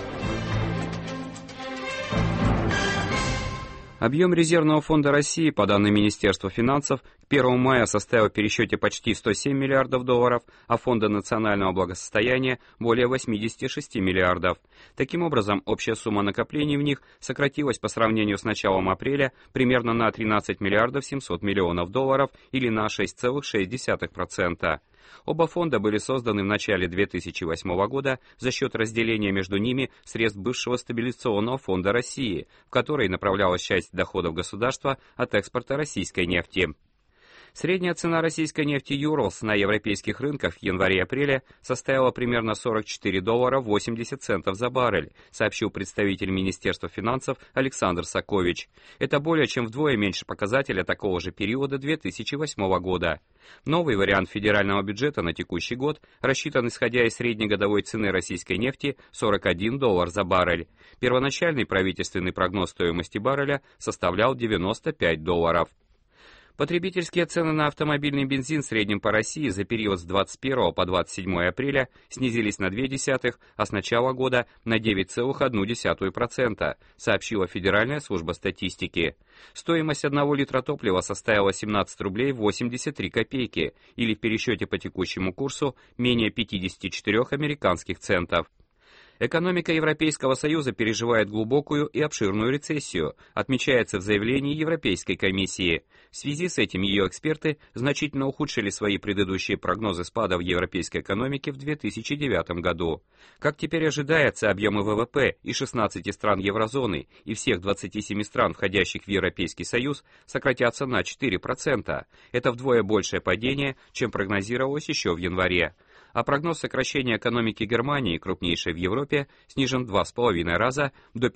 Объем резервного фонда России, по данным Министерства финансов, к 1 мая составил в пересчете почти $107 миллиардов, а фонда национального благосостояния более 86 миллиардов. Таким образом, общая сумма накоплений в них сократилась по сравнению с началом апреля примерно на $13 миллиардов 700 миллионов или на 6,6%. Оба фонда были созданы в начале 2008 года за счет разделения между ними средств бывшего стабилизационного фонда России, в который направлялась часть доходов государства от экспорта российской нефти. Средняя цена российской нефти Urals на европейских рынках в январе-апреле составила примерно $40.80 за баррель, сообщил представитель Министерства финансов Александр Сакович. Это более чем вдвое меньше показателя такого же периода 2008 года. Новый вариант федерального бюджета на текущий год рассчитан исходя из среднегодовой цены российской нефти $41 за баррель. Первоначальный правительственный прогноз стоимости барреля составлял $95. Потребительские цены на автомобильный бензин в среднем по России за период с 21 по 27 апреля снизились на 0,2, а с начала года на 9,1%, сообщила Федеральная служба статистики. Стоимость 1 литра топлива составила 17 рублей 83 копейки, или в пересчете по текущему курсу менее 54 американских центов. Экономика Европейского Союза переживает глубокую и обширную рецессию, отмечается в заявлении Европейской комиссии. В связи с этим ее эксперты значительно ухудшили свои предыдущие прогнозы спада в европейской экономике в 2009 году. Как теперь ожидается, объемы ВВП и 16 стран еврозоны и всех 27 стран, входящих в Европейский Союз, сократятся на 4%. Это вдвое большее падение, чем прогнозировалось еще в январе. А прогноз сокращения экономики Германии, крупнейшей в Европе, снижен в 2,5 раза до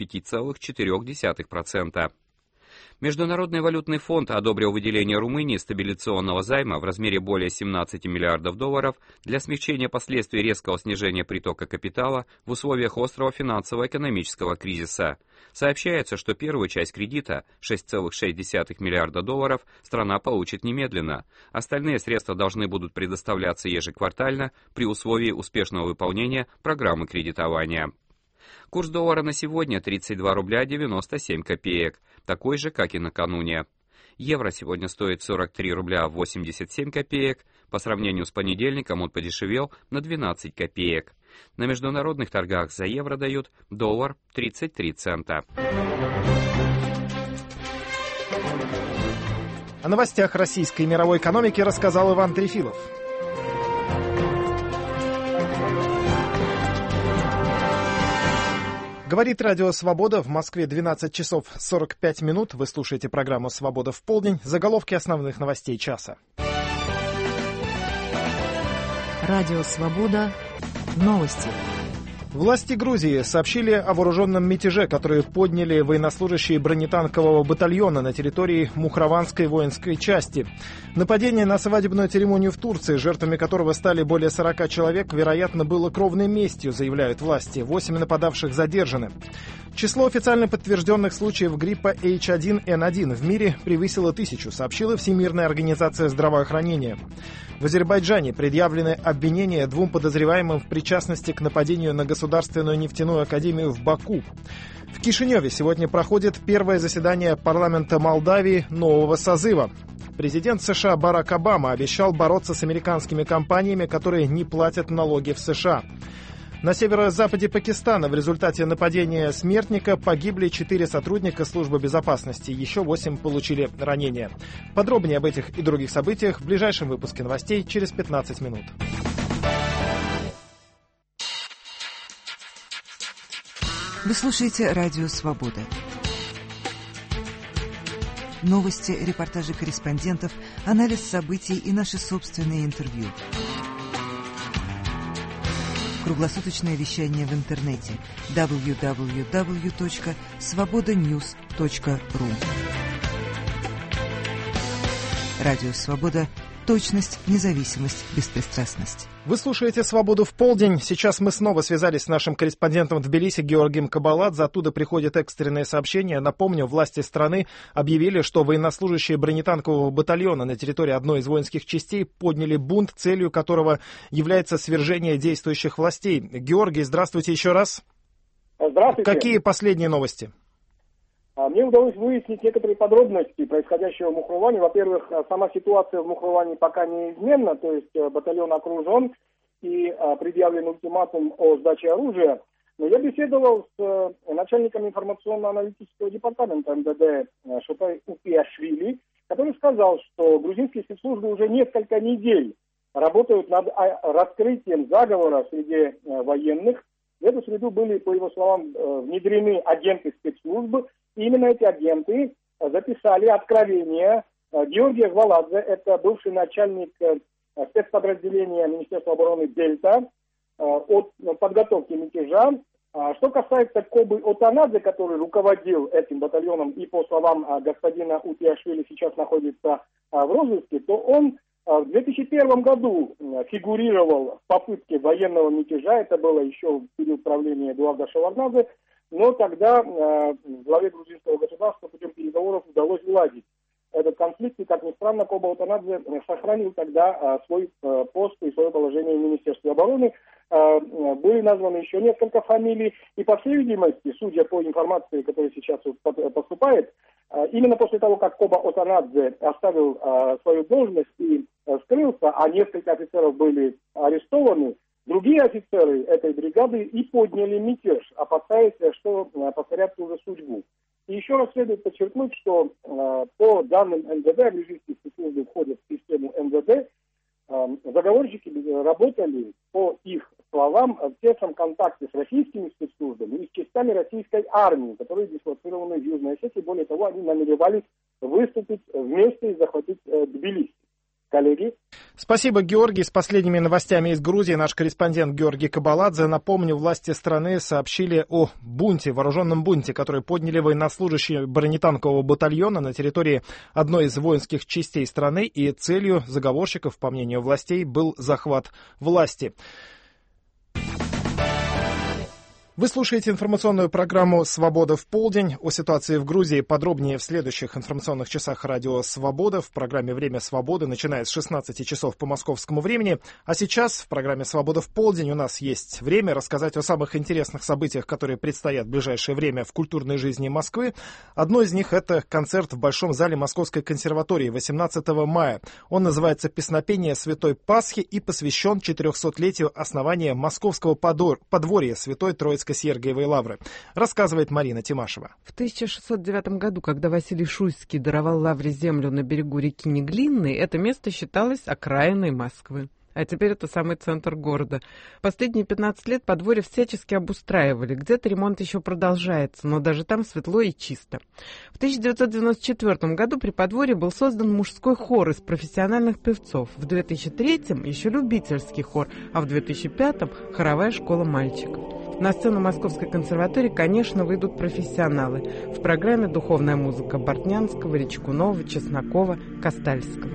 5,4%. Международный валютный фонд одобрил выделение Румынии стабилизационного займа в размере более $17 миллиардов для смягчения последствий резкого снижения притока капитала в условиях острого финансово-экономического кризиса. Сообщается, что первую часть кредита, $6,6 миллиарда, страна получит немедленно. Остальные средства должны будут предоставляться ежеквартально при условии успешного выполнения программы кредитования. Курс доллара на сегодня 32 рубля 97 копеек, такой же, как и накануне. Евро сегодня стоит 43 рубля 87 копеек, по сравнению с понедельником он подешевел на 12 копеек. На международных торгах за евро дают доллар 33 цента. О новостях российской и мировой экономики рассказал Иван Трефилов. Говорит Радио Свобода. В Москве 12 часов 45 минут. Вы слушаете программу «Свобода в полдень». Заголовки основных новостей часа. Радио Свобода. Новости. Власти Грузии сообщили о вооруженном мятеже, который подняли военнослужащие бронетанкового батальона на территории Мухрованской воинской части. Нападение на свадебную церемонию в Турции, жертвами которого стали более 40 человек, вероятно, было кровной местью, заявляют власти. 8 нападавших задержаны. Число официально подтвержденных случаев гриппа H1N1 в мире превысило 1000, сообщила Всемирная организация здравоохранения. В Азербайджане предъявлены обвинения 2 подозреваемым в причастности к нападению на Государственную нефтяную академию в Баку. В Кишиневе сегодня проходит первое заседание парламента Молдавии нового созыва. Президент США Барак Обама обещал бороться с американскими компаниями, которые не платят налоги в США. На северо-западе Пакистана в результате нападения смертника погибли 4 сотрудника службы безопасности, еще 8 получили ранения. Подробнее об этих и других событиях в ближайшем выпуске новостей через 15 минут. Вы слушаете Радио Свобода. Новости, репортажи корреспондентов, анализ событий и наши собственные интервью. Круглосуточное вещание в интернете www.svobodanews.ru. Радио Свобода Точность, независимость, беспристрастность. Вы слушаете «Свободу в полдень». Сейчас мы снова связались с нашим корреспондентом в Тбилиси Георгием Кабаладзе. Оттуда приходят экстренные сообщения. Напомню, власти страны объявили, что военнослужащие бронетанкового батальона на территории одной из воинских частей подняли бунт, целью которого является свержение действующих властей. Георгий, здравствуйте еще раз. Здравствуйте. Какие последние новости? Мне удалось выяснить некоторые подробности происходящего в Мухруване. Во-первых, сама ситуация в Мухруване пока неизменна, то есть батальон окружен и предъявлен ультиматум о сдаче оружия. Но я беседовал с начальником информационно-аналитического департамента МВД Шотай Упиашвили, который сказал, что грузинские спецслужбы уже несколько недель работают над раскрытием заговора среди военных. В эту среду были, по его словам, внедрены агенты спецслужб. И именно эти агенты записали откровение Георгия Гваладзе, это бывший начальник спецподразделения Министерства обороны «Дельта», от подготовки мятежа. Что касается Кобы Отанадзе, который руководил этим батальоном и, по словам господина Утиашвили, сейчас находится в розыске, то он в 2001 году фигурировал в попытке военного мятежа. Это было еще в период правления Эдуарда Шеварднадзе. Но тогда главе грузинского государства путем переговоров удалось уладить этот конфликт. И, как ни странно, Коба Отанадзе сохранил тогда свой пост и свое положение в Министерстве обороны. Были названы еще несколько фамилий. И, по всей видимости, судя по информации, которая сейчас поступает, именно после того, как Коба Отанадзе оставил свою должность и скрылся, а несколько офицеров были арестованы, другие офицеры этой бригады и подняли мятеж, опасаясь, что повторят ту же судьбу. И еще раз следует подчеркнуть, что по данным МВД, грузинские спецслужбы входят в систему МВД, заговорщики работали, по их словам, в тесном контакте с российскими спецслужбами и с частями российской армии, которые дислоцированы в Южной Осетии. Более того, они намеревались выступить вместе и захватить Тбилиси. Коллеги. Спасибо, Георгий. С последними новостями из Грузии наш корреспондент Георгий Кабаладзе. Напомню, власти страны сообщили о бунте, вооруженном бунте, который подняли военнослужащие бронетанкового батальона на территории одной из воинских частей страны, и целью заговорщиков, по мнению властей, был захват власти. Вы слушаете информационную программу «Свобода в полдень». О ситуации в Грузии подробнее в следующих информационных часах радио «Свобода». В программе «Время свободы» начиная с 16 часов по московскому времени. А сейчас в программе «Свобода в полдень» у нас есть время рассказать о самых интересных событиях, которые предстоят в ближайшее время в культурной жизни Москвы. Одно из них — это концерт в Большом зале Московской консерватории 18 мая. Он называется «Песнопение Святой Пасхи» и посвящен 400-летию основания Московского подворья Святой Троицкой Сергиевой лавры. Рассказывает Марина Тимашева. В 1609 году, когда Василий Шуйский даровал лавре землю на берегу реки Неглинной, это место считалось окраиной Москвы. А теперь это самый центр города. Последние 15 лет подворье всячески обустраивали. Где-то ремонт еще продолжается, но даже там светло и чисто. В 1994 году при подворье был создан мужской хор из профессиональных певцов. В 2003 еще любительский хор, а в 2005 хоровая школа мальчиков. На сцену Московской консерватории, конечно, выйдут профессионалы. В программе духовная музыка Бортнянского, Речкунова, Чеснокова, Костальского.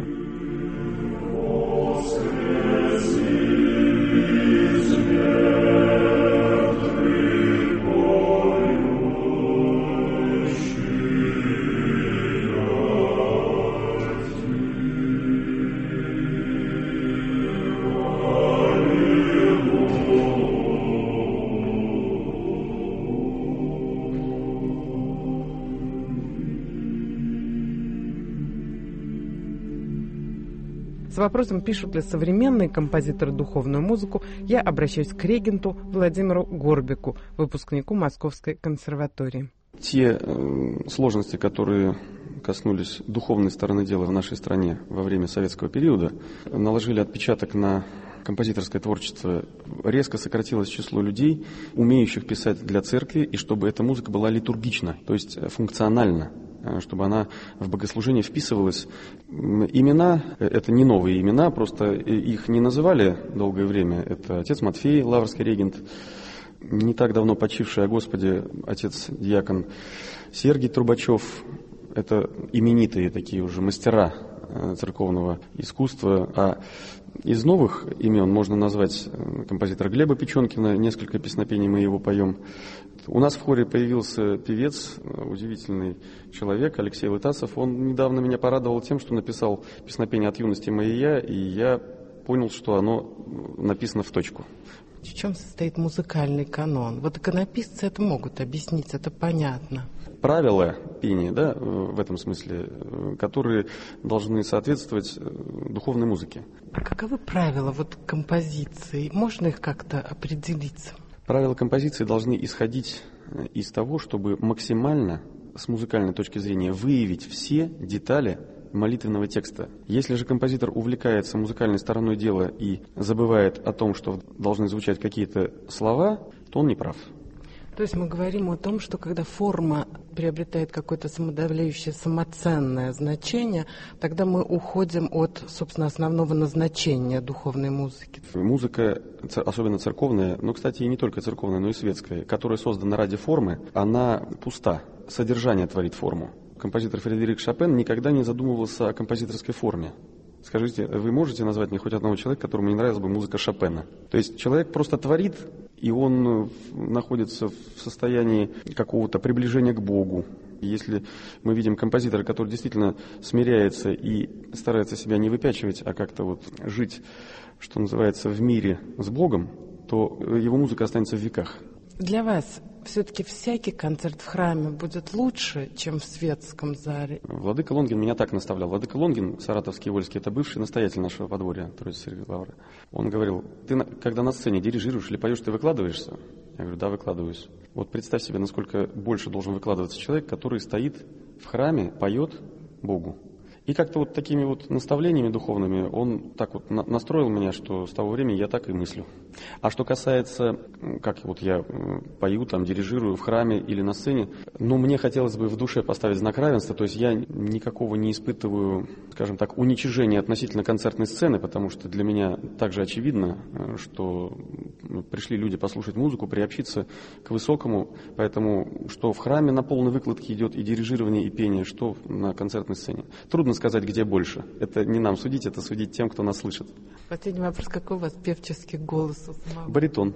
С вопросом, пишут ли современные композиторы духовную музыку, я обращаюсь к регенту Владимиру Горбику, выпускнику Московской консерватории. Те сложности, которые коснулись духовной стороны дела в нашей стране во время советского периода, наложили отпечаток на композиторское творчество. Резко сократилось число людей, умеющих писать для церкви, и чтобы эта музыка была литургична, то есть функциональна, чтобы она в богослужение вписывалась. Имена — это не новые имена, просто их не называли долгое время. Это отец Матфей, лаврский регент, не так давно почивший о Господе отец-диакон Сергий Трубачев. Это именитые такие уже мастера церковного искусства. А из новых имен можно назвать композитора Глеба Печенкина, несколько песнопений мы его поем. У нас в хоре появился певец, удивительный человек, Алексей Лытасов. Он недавно меня порадовал тем, что написал песнопение «От юности моей я», и я понял, что оно написано в точку. В чем состоит музыкальный канон? Вот иконописцы это могут объяснить, это понятно. Правила пения, да, в этом смысле, которые должны соответствовать духовной музыке. А каковы правила композиции? Можно их как-то определить? Правила композиции должны исходить из того, чтобы максимально, с музыкальной точки зрения, выявить все детали молитвенного текста. Если же композитор увлекается музыкальной стороной дела и забывает о том, что должны звучать какие-то слова, то он не прав. То есть мы говорим о том, что когда форма приобретает какое-то самодавляющее, самоценное значение, тогда мы уходим от, собственно, основного назначения духовной музыки. Музыка, особенно церковная, но, кстати, и не только церковная, но и светская, которая создана ради формы, она пуста. Содержание творит форму. Композитор Фредерик Шопен никогда не задумывался о композиторской форме. Скажите, вы можете назвать мне хоть одного человека, которому не нравилась бы музыка Шопена? То есть человек просто творит, и он находится в состоянии какого-то приближения к Богу. Если мы видим композитора, который действительно смиряется и старается себя не выпячивать, а как-то жить, что называется, в мире с Богом, то его музыка останется в веках. Для вас все-таки всякий концерт в храме будет лучше, чем в светском зале? Владыка Лонгин меня так наставлял. Владыка Лонгин, саратовский и вольский, это бывший настоятель нашего подворья, Троицы Сергия Лавры. Он говорил: ты когда на сцене дирижируешь или поешь, ты выкладываешься? Я говорю: да, выкладываюсь. Вот представь себе, насколько больше должен выкладываться человек, который стоит в храме, поет Богу. И как-то такими наставлениями духовными он так настроил меня, что с того времени я так и мыслю. А что касается, как я пою, дирижирую в храме или на сцене, мне хотелось бы в душе поставить знак равенства, то есть я никакого не испытываю, скажем так, уничижения относительно концертной сцены, потому что для меня также очевидно, что пришли люди послушать музыку, приобщиться к высокому, поэтому что в храме на полной выкладке идет и дирижирование, и пение, что на концертной сцене. Трудно сказать, где больше. Это не нам судить, это судить тем, кто нас слышит. Последний вопрос. Какой у вас певческий голос? Баритон.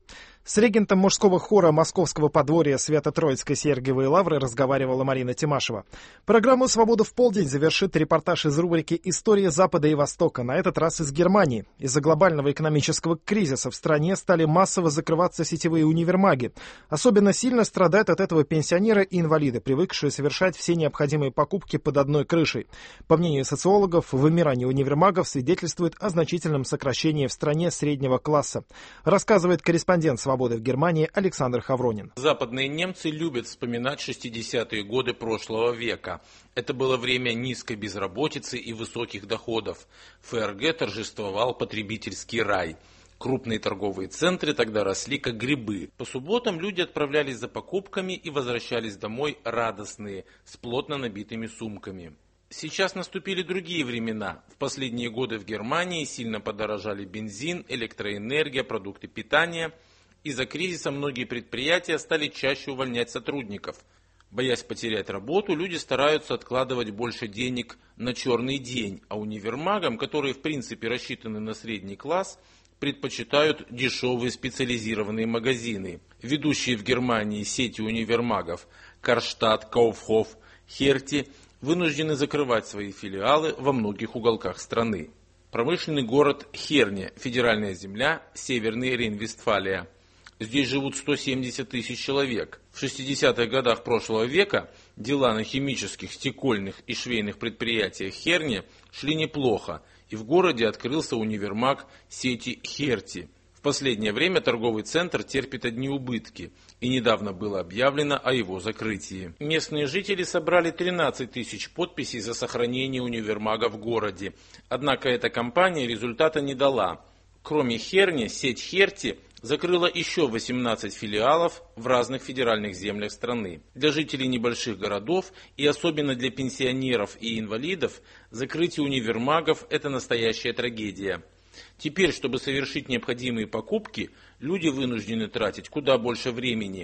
С регентом мужского хора Московского подворья Свято-Троицкой Сергиевой Лавры разговаривала Марина Тимашева. Программу «Свобода в полдень» завершит репортаж из рубрики «История Запада и Востока», на этот раз из Германии. Из-за глобального экономического кризиса в стране стали массово закрываться сетевые универмаги. Особенно сильно страдают от этого пенсионеры и инвалиды, привыкшие совершать все необходимые покупки под одной крышей. По мнению социологов, вымирание универмагов свидетельствует о значительном сокращении в стране среднего класса. Рассказывает корреспондент «Свободы» в Германии Александр Хавронин. Западные немцы любят вспоминать 60-е годы прошлого века. Это было время низкой безработицы и высоких доходов. В ФРГ торжествовал потребительский рай. Крупные торговые центры тогда росли как грибы. По субботам люди отправлялись за покупками и возвращались домой радостные, с плотно набитыми сумками. Сейчас наступили другие времена. В последние годы в Германии сильно подорожали бензин, электроэнергия, продукты питания. Из-за кризиса многие предприятия стали чаще увольнять сотрудников. Боясь потерять работу, люди стараются откладывать больше денег на черный день, а универмагам, которые в принципе рассчитаны на средний класс, предпочитают дешевые специализированные магазины. Ведущие в Германии сети универмагов Карштадт, Кауфхоф, Херти вынуждены закрывать свои филиалы во многих уголках страны. Промышленный город Херне, федеральная земля, Северная Рейн-Вестфалия. Здесь живут 170 тысяч человек. В 60-х годах прошлого века дела на химических, стекольных и швейных предприятиях Херни шли неплохо, и в городе открылся универмаг сети Херти. В последнее время торговый центр терпит одни убытки, и недавно было объявлено о его закрытии. Местные жители собрали 13 тысяч подписей за сохранение универмага в городе. Однако эта кампания результата не дала. Кроме Херни, сеть Херти закрыла еще 18 филиалов в разных федеральных землях страны. Для жителей небольших городов и особенно для пенсионеров и инвалидов закрытие универмагов – это настоящая трагедия. Теперь, чтобы совершить необходимые покупки, люди вынуждены тратить куда больше времени.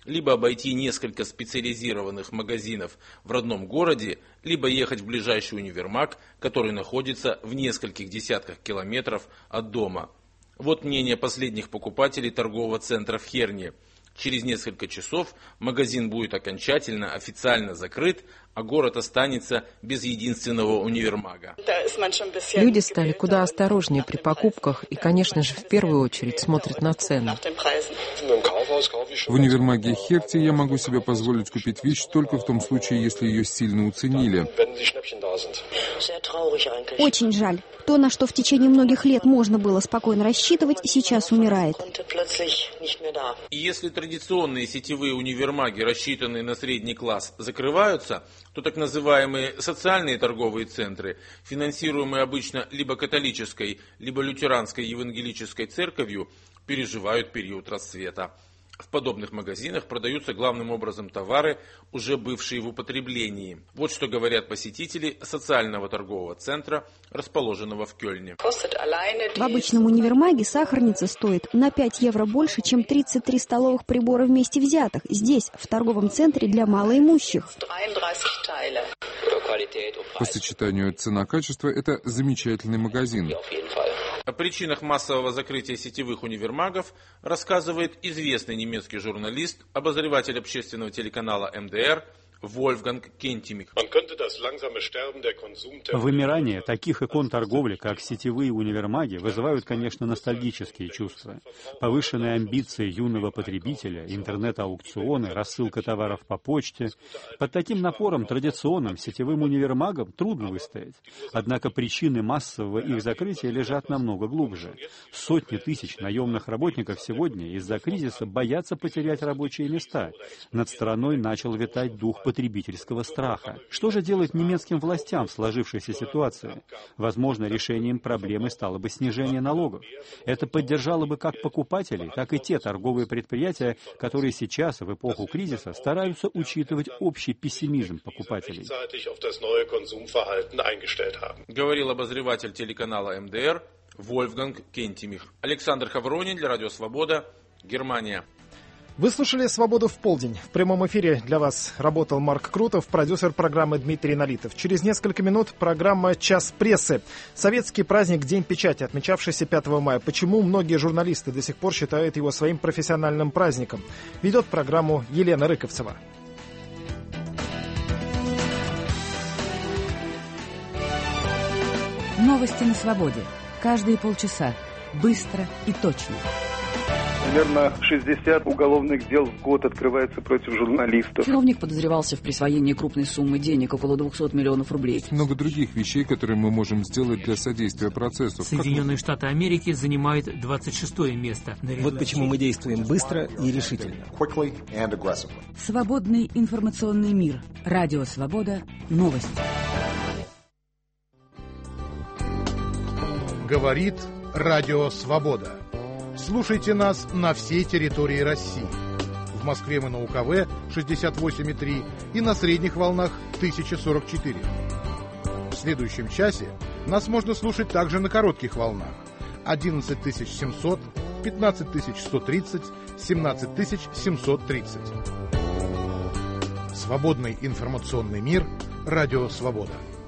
либо обойти несколько специализированных магазинов в родном городе, либо ехать в ближайший универмаг, который находится в нескольких десятках километров от дома. Вот мнение последних покупателей торгового центра в Херне. Через несколько часов магазин будет окончательно официально закрыт, а город останется без единственного универмага. Люди стали куда осторожнее при покупках и, конечно же, в первую очередь смотрят на цену. В универмаге Херти я могу себе позволить купить вещь только в том случае, если ее сильно уценили. Очень жаль. То, на что в течение многих лет можно было спокойно рассчитывать, сейчас умирает. И если традиционные сетевые универмаги, рассчитанные на средний класс, закрываются, то так называемые социальные торговые центры, финансируемые обычно либо католической, либо лютеранской евангелической церковью, переживают период расцвета. В подобных магазинах продаются главным образом товары, уже бывшие в употреблении. Вот что говорят посетители социального торгового центра, расположенного в Кёльне. В обычном универмаге сахарница стоит на 5 евро больше, чем 33 столовых прибора вместе взятых. Здесь, в торговом центре для малоимущих. По сочетанию цена-качество это замечательный магазин. О причинах массового закрытия сетевых универмагов рассказывает известный немецкий журналист, обозреватель общественного телеканала МДР Вольфганг Кентимик. Вымирание таких икон торговли, как сетевые универмаги, вызывают, конечно, ностальгические чувства. Повышенные амбиции юного потребителя, интернет-аукционы, рассылка товаров по почте. Под таким напором традиционным сетевым универмагам трудно выстоять. Однако причины массового их закрытия лежат намного глубже. Сотни тысяч наемных работников сегодня из-за кризиса боятся потерять рабочие места. Над страной начал витать дух потребительского страха. Что же делать немецким властям в сложившейся ситуации? Возможно, решением проблемы стало бы снижение налогов. Это поддержало бы как покупателей, так и те торговые предприятия, которые сейчас, в эпоху кризиса, стараются учитывать общий пессимизм покупателей. Говорил обозреватель телеканала МДР Вольфганг Кентимих. Александр Хавронин для Радио Свобода, Германия. Вы слушали «Свободу в полдень». В прямом эфире для вас работал Марк Крутов, продюсер программы Дмитрий Налитов. Через несколько минут программа «Час прессы». Советский праздник День печати, отмечавшийся 5 мая. Почему многие журналисты до сих пор считают его своим профессиональным праздником? Ведет программу Елена Рыковцева. Новости на свободе. Каждые полчаса. Быстро и точно. Примерно 60 уголовных дел в год открывается против журналистов. Чиновник подозревался в присвоении крупной суммы денег, около 200 миллионов рублей. Есть много других вещей, которые мы можем сделать для содействия процессу. Соединенные Штаты Америки занимают 26-е место. Вот почему мы действуем быстро и решительно. Свободный информационный мир. Радио Свобода. Новости. Говорит Радио Свобода. Слушайте нас на всей территории России. В Москве мы на УКВ 68,3 и на средних волнах 1044. В следующем часе нас можно слушать также на коротких волнах 11700, 15130, 17730. Свободный информационный мир. Радио Свобода.